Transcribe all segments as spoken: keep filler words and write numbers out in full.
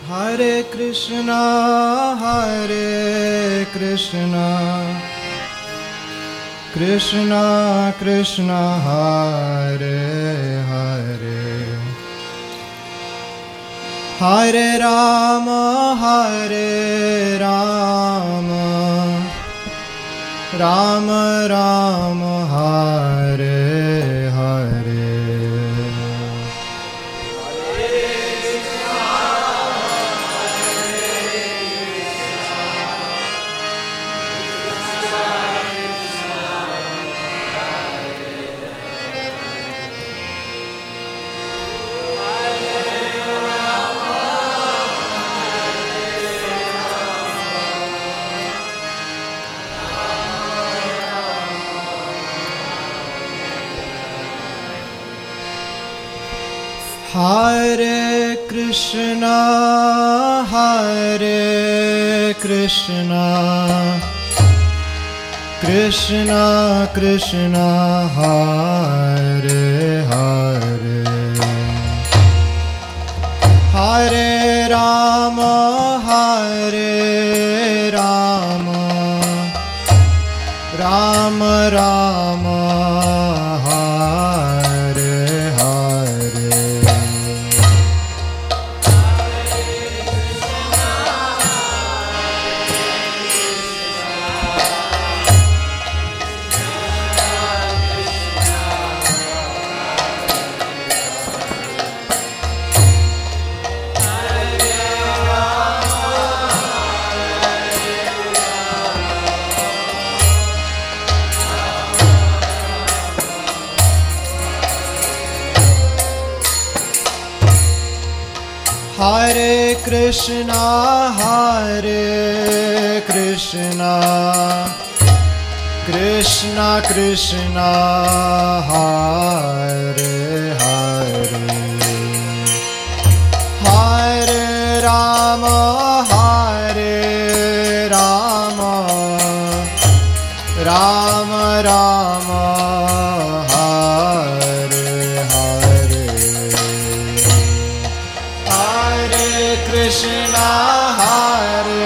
Hare Krishna, Hare Krishna, Krishna Krishna, Hare Hare, Hare Rama, Hare Rama, Rama Rama, Hare Hare. Hare Krishna, Hare Krishna, Krishna Krishna, Hare Hare, Hare Rama, Hare Rama, Rama Rama, Hare Hare. Hare Krishna, Hare Krishna, Krishna Krishna, Hare Hare, Hare Rama, Hare Rama, Rama Rama, Hare Hare, Hare Krishna, Hare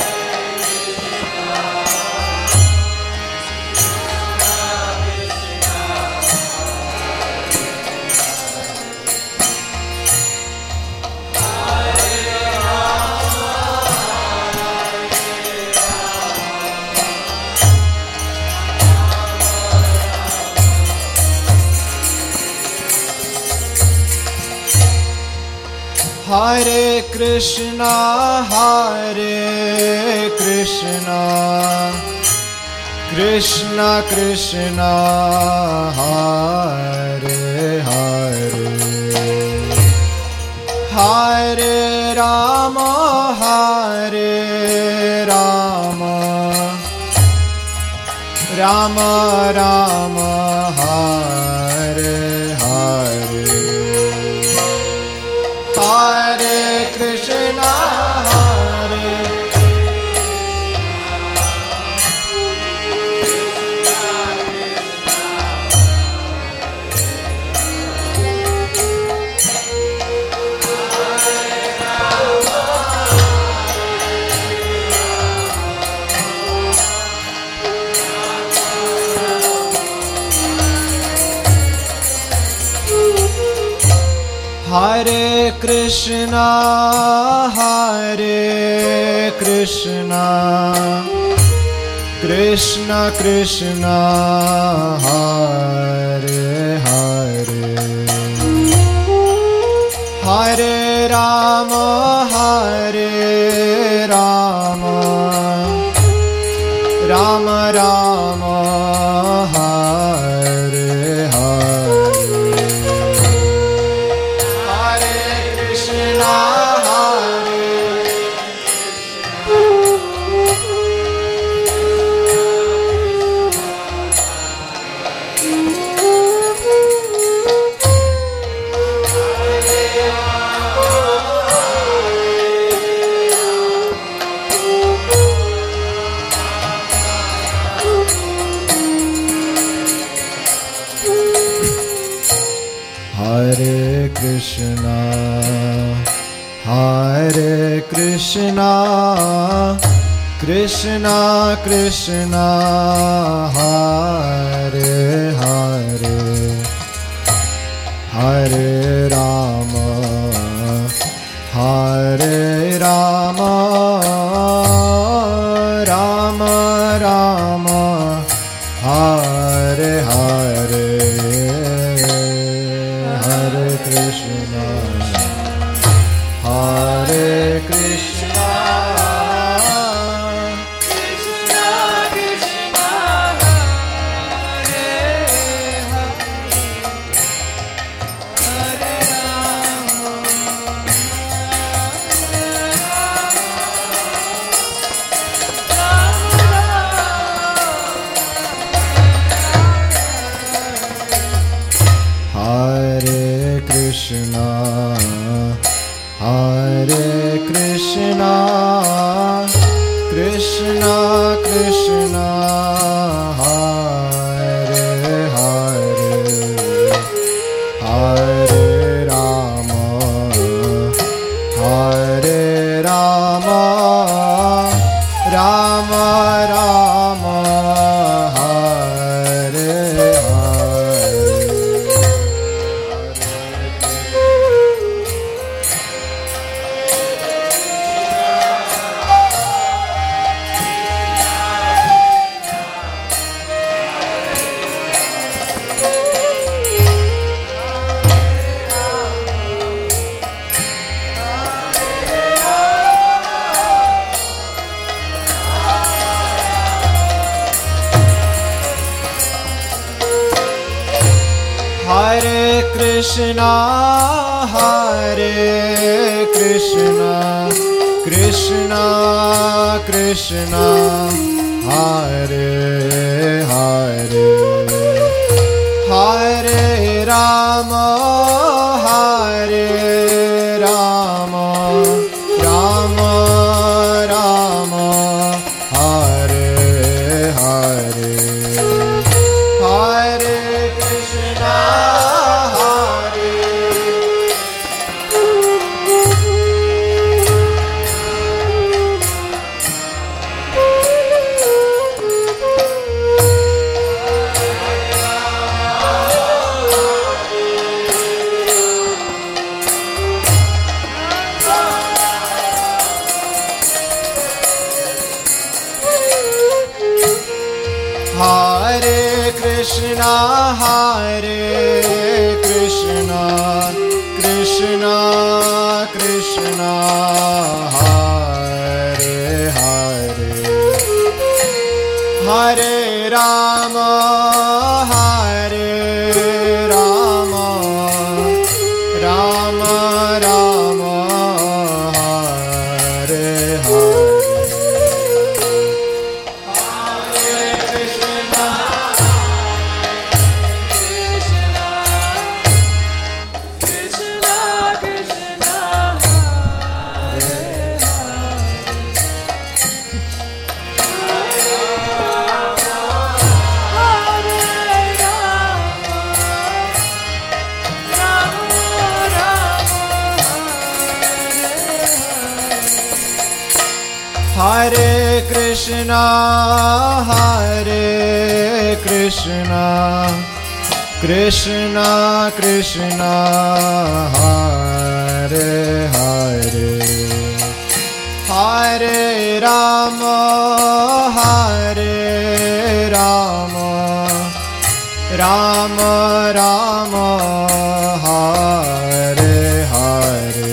Hare Krishna, Hare Krishna, Krishna Krishna, Hare Hare, Hare Rama, Hare Rama, Rama Rama, Hare Hare, Hare Krishna, Hare Hare Krishna, Hare Krishna, Krishna Krishna, Hare Hare, Hare Rama, Hare Rama, Rama Rama, Hare Hare, Hare Krishna, Hare Krishna, Krishna Krishna, Hare Hare, Hare Rama, Hare Rama, Rama Rama, Hare Hare, Hare Krishna, Hare Krishna, Krishna Krishna, Hare Hare, Hare Rama, Hare Krishna, Hare Krishna, Krishna Krishna, Hare Hare, Hare Rama, Hare Rama, Rama Rama, Hare Hare. Hare Krishna, Hare Krishna, Krishna Krishna, Hare Hare, Hare Rama, Hare Rama, Rama Rama, Hare Hare, Hare Krishna, Hare Krishna, Hare Krishna, Krishna Krishna, Hare Hare, Hare Rama, Hare Rama, Rama Rama, Hare Hare. Hare Krishna, Hare Krishna, Krishna Krishna, Hare Hare, Hare Rama, Hare Rama, Rama Rama, Hare Hare.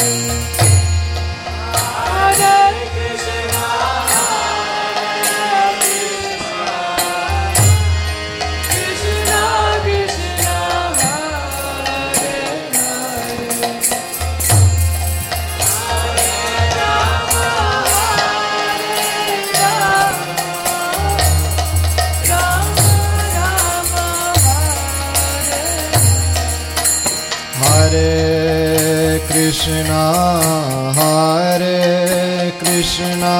Hare Krishna, Hare Krishna,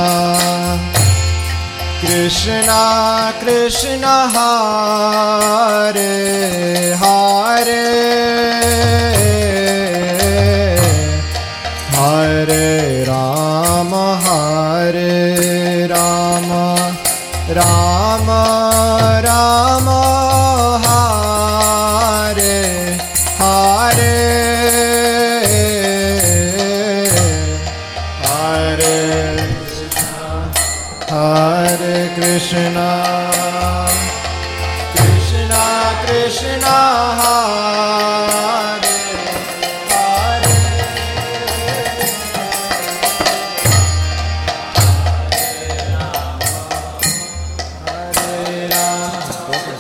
Krishna Krishna, Hare Hare, Hare Krishna, Krishna Krishna Hare Hare, Hare Rama.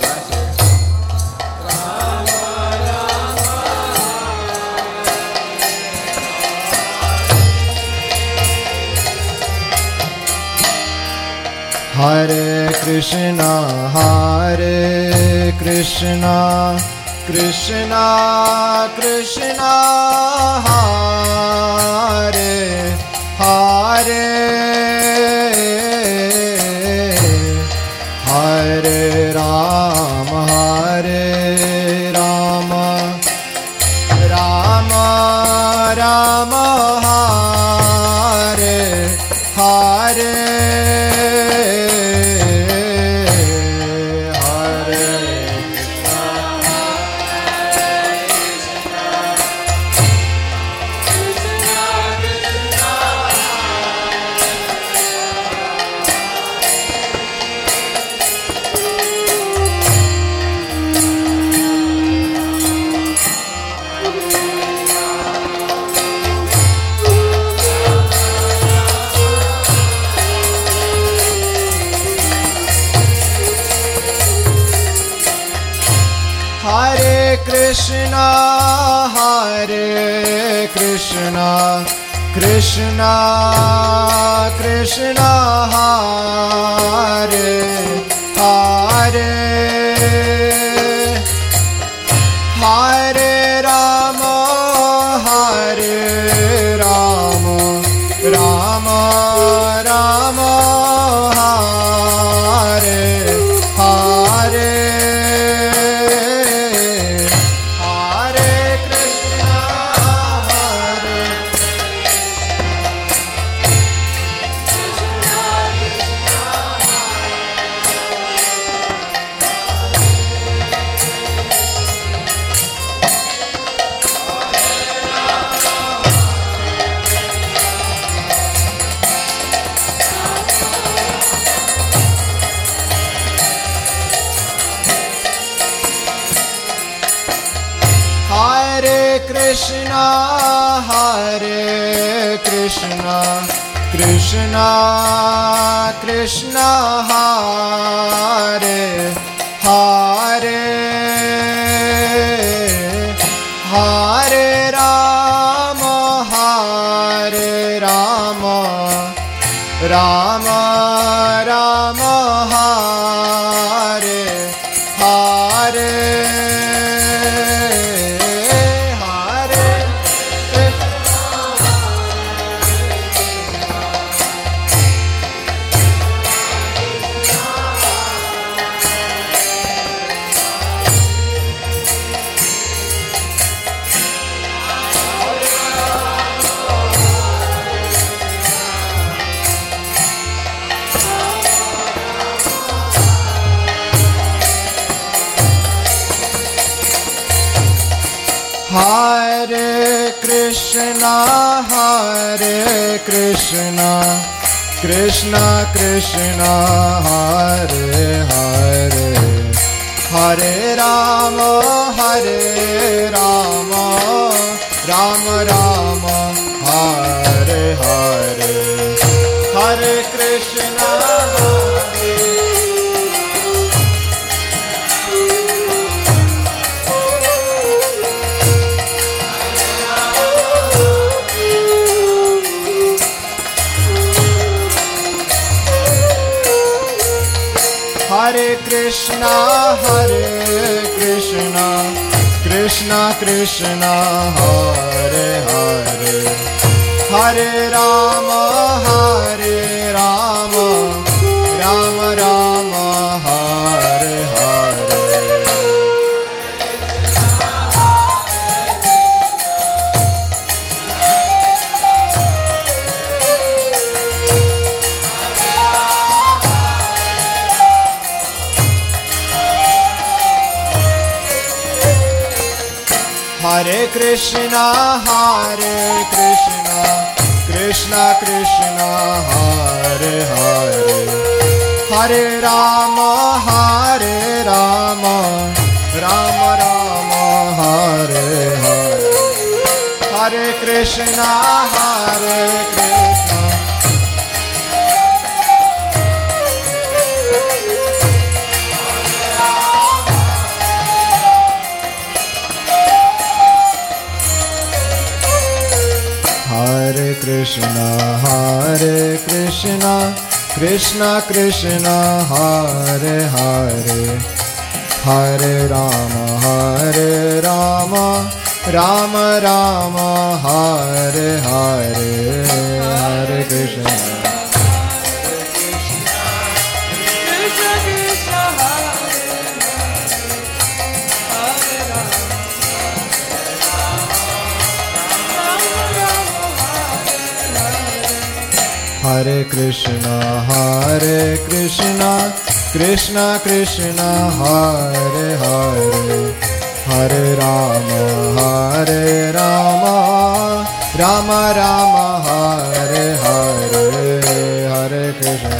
Hare Krishna, Hare Krishna, Krishna Krishna Hare Hare, Hare Rama, Hare Rama, Rama Rama Hare Hare. Hare Krishna, Hare Krishna, Krishna Krishna Hare Hare, Hare Rama, Hare Rama, Rama Rama Hare Hare. Hare Krishna, Hare Krishna, Krishna Krishna Hare Hare, Hare Rama, Hare Rama, Rama Rama Hare Hare. Hare Krishna, Hare Krishna, Krishna Krishna Hare Hare, Hare Rama, Hare Rama, Rama Rama Hare Hare, Hare Krishna, Hare Hare Krishna, Hare Krishna, Krishna Krishna Hare Hare, Hare Rama, Hare Rama, Rama Rama Hare Hare. Hare Krishna, Hare Krishna, Krishna Krishna Hare Hare, Hare Rama, Hare Rama, Rama Rama, Hare Hare. Hare Krishna, Hare Krishna. Hare Krishna, Hare Krishna, Krishna Krishna, Hare Hare, Hare Rama, Hare Rama, Rama Rama, Hare Hare, Hare Krishna. Hare Krishna, Hare Krishna, Krishna Krishna, Hare Hare, Hare Rama, Hare Rama, Rama Rama, Hare Hare, Hare Krishna.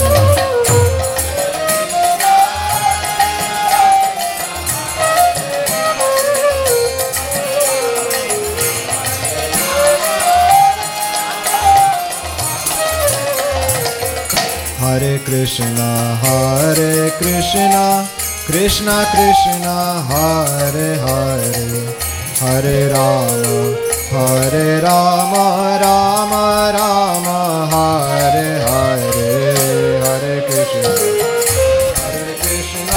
Hare Krishna, Hare Krishna, Krishna Krishna, Hare Hare, Hare Rama, Hare Rama, Rama Rama, Hare Hare, Hare Krishna. Hare Krishna.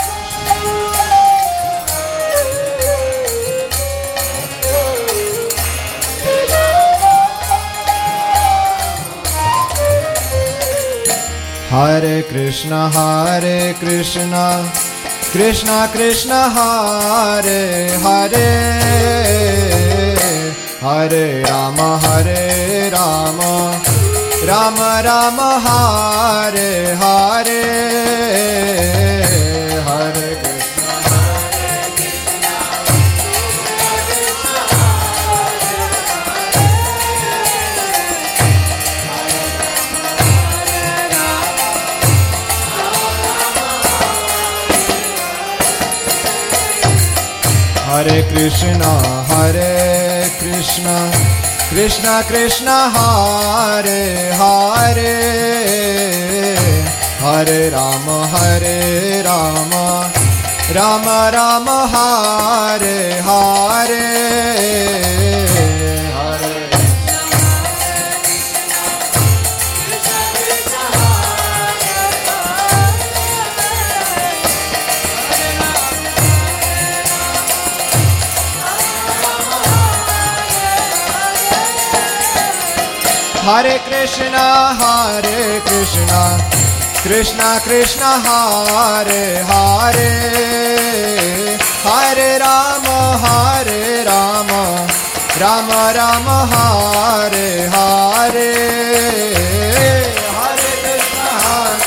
Hare Krishna, Hare Krishna, Krishna Krishna, Hare Hare, Hare Rama, Hare Rama, Rama Rama, Hare Hare, Hare Krishna, Hare Krishna, Hare Krishna, Hare Krishna, Krishna Krishna, Hare Hare, Hare Rama, Hare Rama, Rama Rama, Hare Hare, Hare Hare Krishna, Hare Krishna, Krishna Krishna, Hare Hare, Hare Rama, Hare Rama, Rama Rama, Hare Hare, Hare Krishna, Hare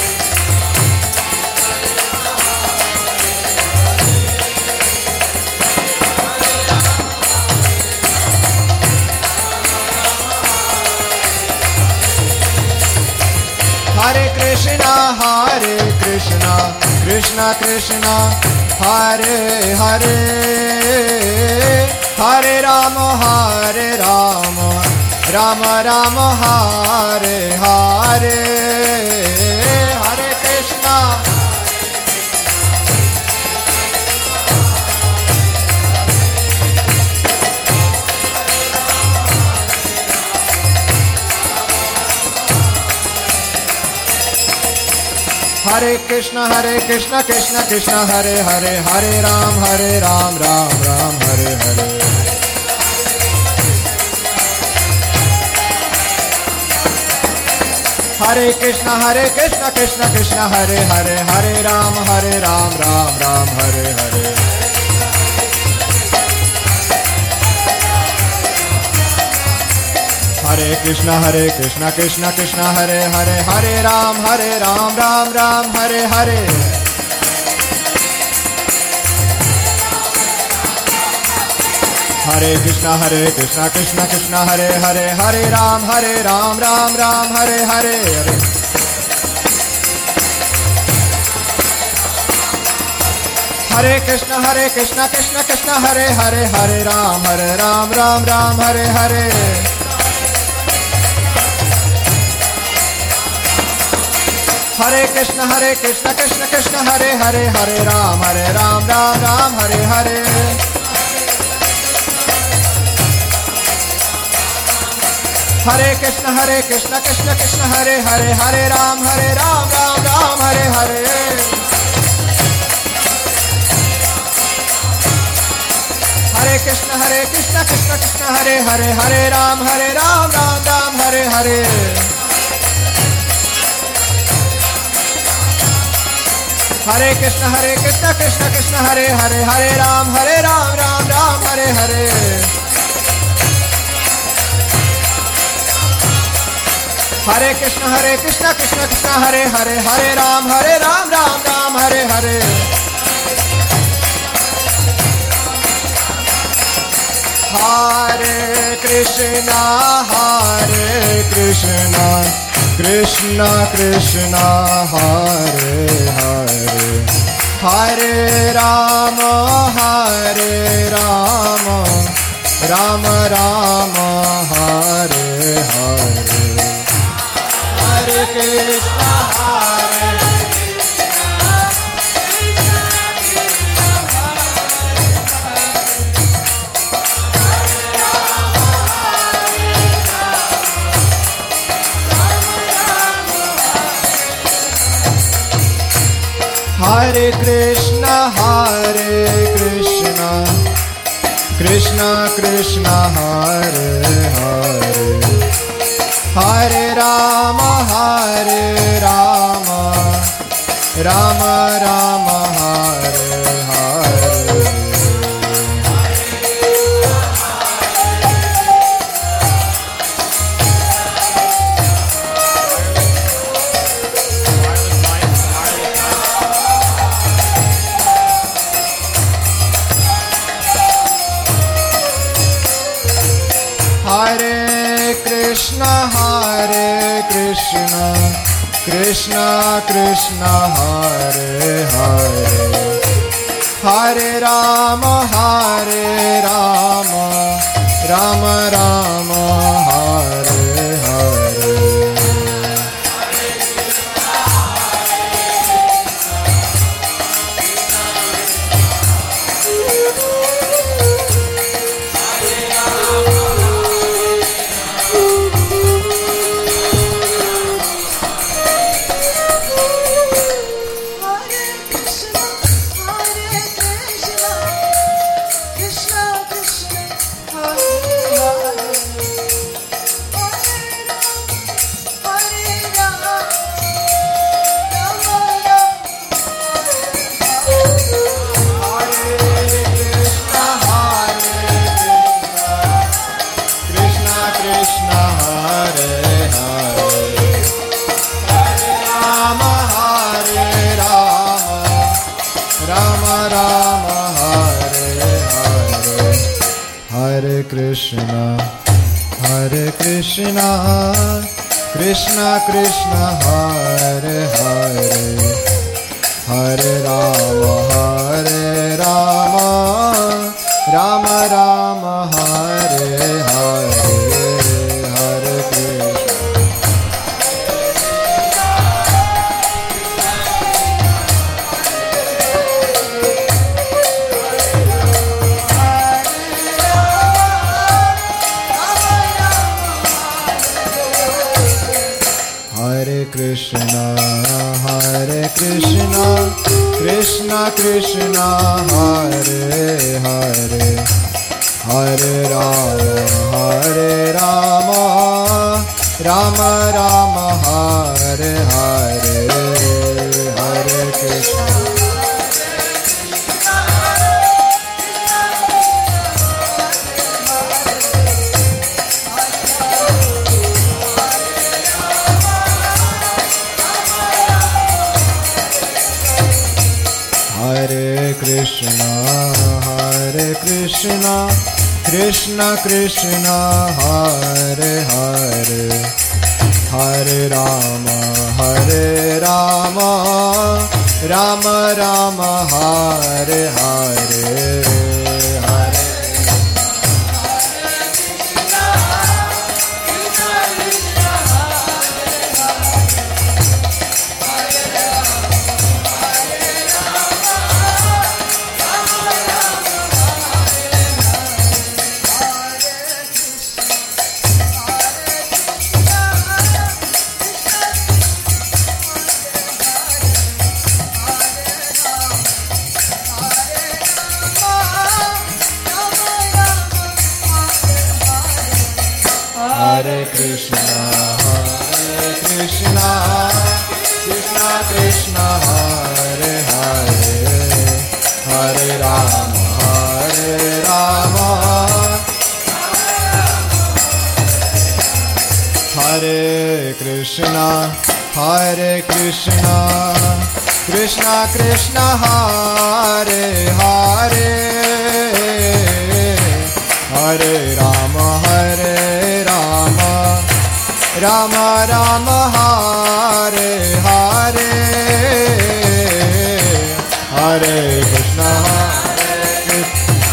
Hare Krishna, Hare Krishna, Krishna Krishna, Hare Hare, Hare Rama, Hare Rama, Rama Rama, Hare Hare, Hare Krishna. Hare Krishna, Hare Krishna, Krishna Krishna, Hare Hare, Hare Ram, Hare Ram, Ram Ram, Hare Hare. Hare Krishna, Hare Krishna, Krishna Krishna, Hare Hare, Hare Ram, Hare Ram, Ram Ram, Hare Hare. Hare Krishna, Hare Krishna, Krishna Krishna, Hare Hare, Hare Ram, Hare Ram, Ram Ram, Hare Hare. Hare Krishna, Hare Krishna, Krishna Krishna, Hare Hare, Hare Ram, Hare Ram, Ram Ram, Hare Hare, Hare. Hare Krishna, Hare Krishna, Krishna Krishna, Hare Hare, Hare Ram, Hare Ram, Ram Ram, Hare Hare. Hare Krishna, Hare Krishna, Krishna Krishna, Hare Hare, Hare Ram, Hare Ram, Ram Ram, Hare Hare. Hare Krishna, Hare Krishna, Krishna Krishna, Hare Hare, Hare Ram, Hare Ram, Ram Ram, Hare Hare. Hare Krishna, Hare Krishna, Krishna Krishna, Hare Hare, Hare Ram, Hare Ram, Ram Ram, Hare Hare. Hare Krishna, Hare Krishna, Krishna Krishna, Hare Hare, Hare Ram, Hare Ram, Ram Ram, Hare Hare. Hare Krishna, Hare Krishna, Krishna Krishna, Hare Hare, Hare Ram, Hare Ram, Ram Ram, Hare Hare. Hare Krishna, Hare Krishna, Krishna Krishna, Hare Hare, Hare Rama, Hare Rama, Rama Rama, Hare Hare. Hare Krishna, Hare Krishna, Krishna Krishna, Hare Krishna, Hare Krishna, Krishna Krishna, Hare Hare, Hare Rama, Hare Rama, Rama Rama, Hare Hare. Hare Krishna, Hare Krishna, Krishna Krishna, Hare Hare, Hare Rama, Hare Rama, Rama Rama, Hare Hare. Krishna, Hare Krishna, Krishna Krishna, Hare Hare, Hare Rama, Hare Rama, Rama Rama, Hare Hare, Hare Krishna. Krishna, Hare Krishna, Krishna Krishna, Hare Hare, Hare Rama, Hare Rama, Rama Rama, Hare Hare, Hare Krishna. Hare Krishna, Hare Krishna, Krishna Krishna, Hare Hare, Hare Rama, Hare Rama, Ram Ram Hare Hare Hare Hare Krishna, Hare Krishna, Krishna Krishna, Hare Hare, Hare Rama, Hare Rama, Hare Krishna, Hare Krishna, Krishna Krishna, Hare Hare, Hare Rama, Hare Rama Rama Hare Hare Hare Krishna Hare Krishna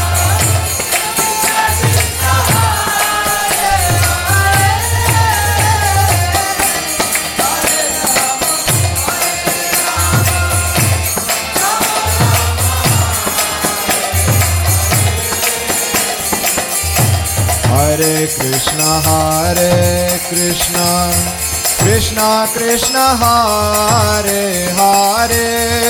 Hare Krishna Hare Krishna Krishna Krishna Hare Hare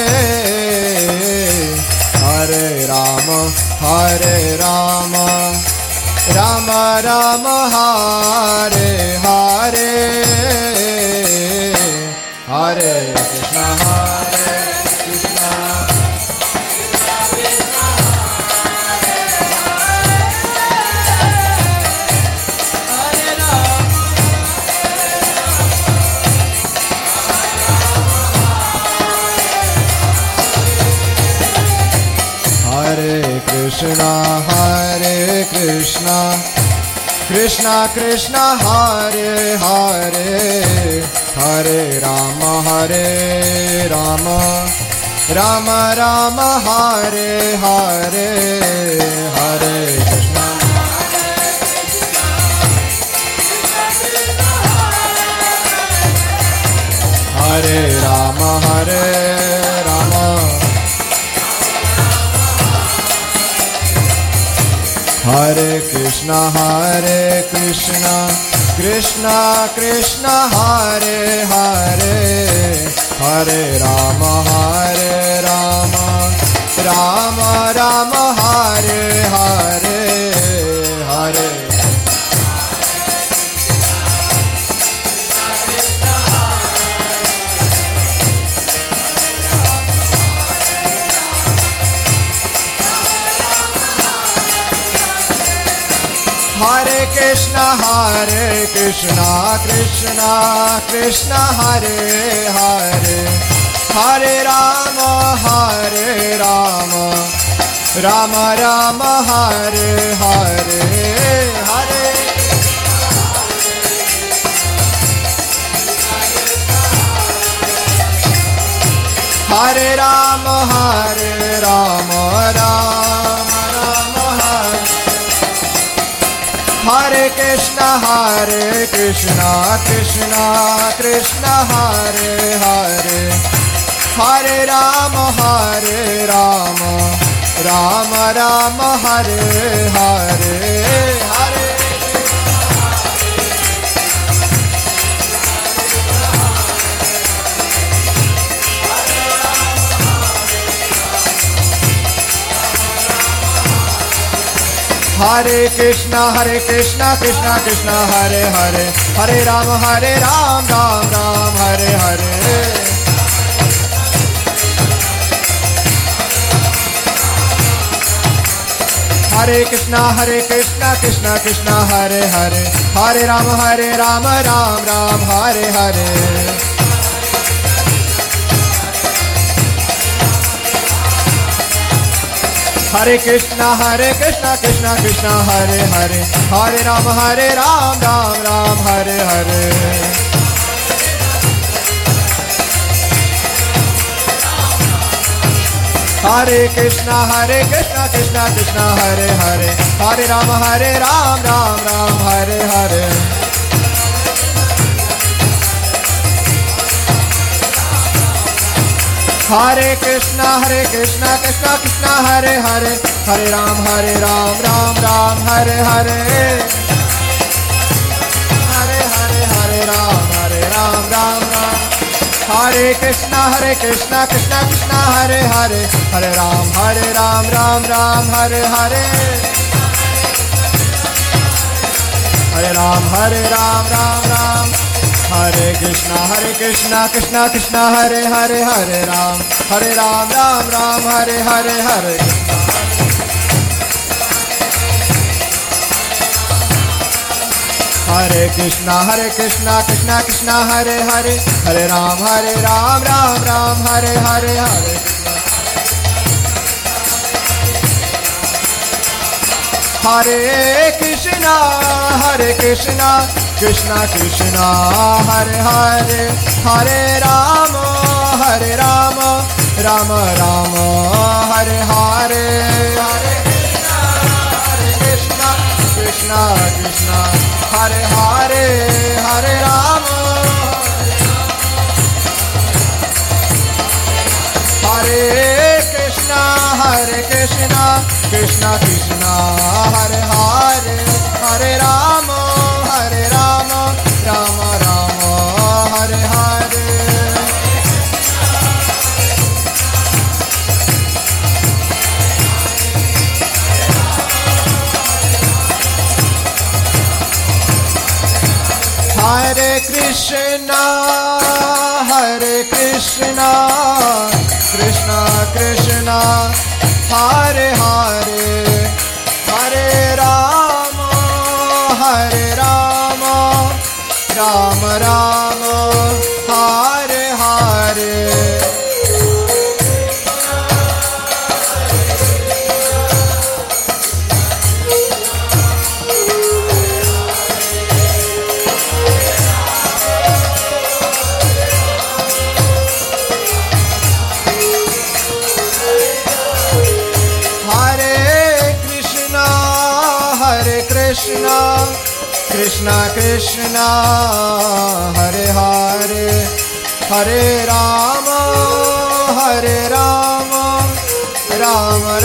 Hare Rama Hare Rama Rama Rama Hare Hare Hare Krishna Hare Krishna Hare Krishna Hare Krishna Krishna Krishna Hare Hare Hare Rama Hare Rama Rama Rama Hare Hare Hare Krishna Hare Rama Hare Rama Hare Krishna Hare Krishna Krishna Krishna Hare Hare Hare Rama Hare Rama Rama Rama Hare Hare Hare Hare Krishna Hare Krishna Krishna Krishna Hare Hare Hare Rama Hare Rama Rama Rama Hare Hare Hare Hare Rama Hare Rama Rama Rama Hare Hare Krishna Hare Krishna Krishna Krishna Hare Hare Hare Rama Hare Rama Rama Rama Hare Hare Hare Hare Krishna Hare Krishna Krishna Krishna Hare Hare Hare Rama Hare Ram Ram Ram Hare Hare Hare Krishna Hare Krishna Krishna Krishna Hare Hare Hare Rama Hare Rama Ram Ram Hare Hare Hare Krishna Hare Krishna Krishna Krishna Hare Hare Hare Rama Hare Ram Ram Ram Hare Hare Hare Krishna, Hare Krishna, Krishna Krishna, Hare Hare, Hare Ram, Hare Ram, Ram Ram, Hare Hare. Hare Krishna, Hare Krishna, Krishna Krishna, Hare Hare, Hare Ram, Hare Ram, Ram Ram, Hare Hare. Hare Hare, Hare Ram, Hare Ram, Ram Ram. Hare Krishna, Hare Krishna, Krishna Krishna, Hare Hare, Hare Ram, Hare Ram, Ram Ram, Hare Hare. Hare Ram, Hare Ram, Ram Ram. Hare Krishna, Hare Krishna, Krishna Krishna, Hare Hare, Hare Ram, Hare Ram, Ram Ram, Hare Hare, Hare Krishna. Hare Krishna, Hare Krishna, Krishna Krishna, Hare Hare, Hare Ram, Hare Ram, Ram Ram, Hare Hare, Hare Krishna. Hare Krishna, Hare Krishna, Krishna Krishna, Hare Hare, Hare Rama, Hare Rama, Rama Rama, Hare Hare. Hare Krishna, Hare Krishna, Krishna Krishna, Hare Hare, Hare Rama, Hare Krishna, Hare Krishna, Krishna Krishna, Hare Hare, Hare Rama, Hare Rama, Rama Rama, Hare Hare. Hare Krishna, Hare Krishna, Krishna Krishna, Hare Hare, Hare Rama, Hare Rama, Rama Rama, Hare Hare. Krishna, Krishna Krishna, Hare Hare, Hare Rama, Hare Rama, Rama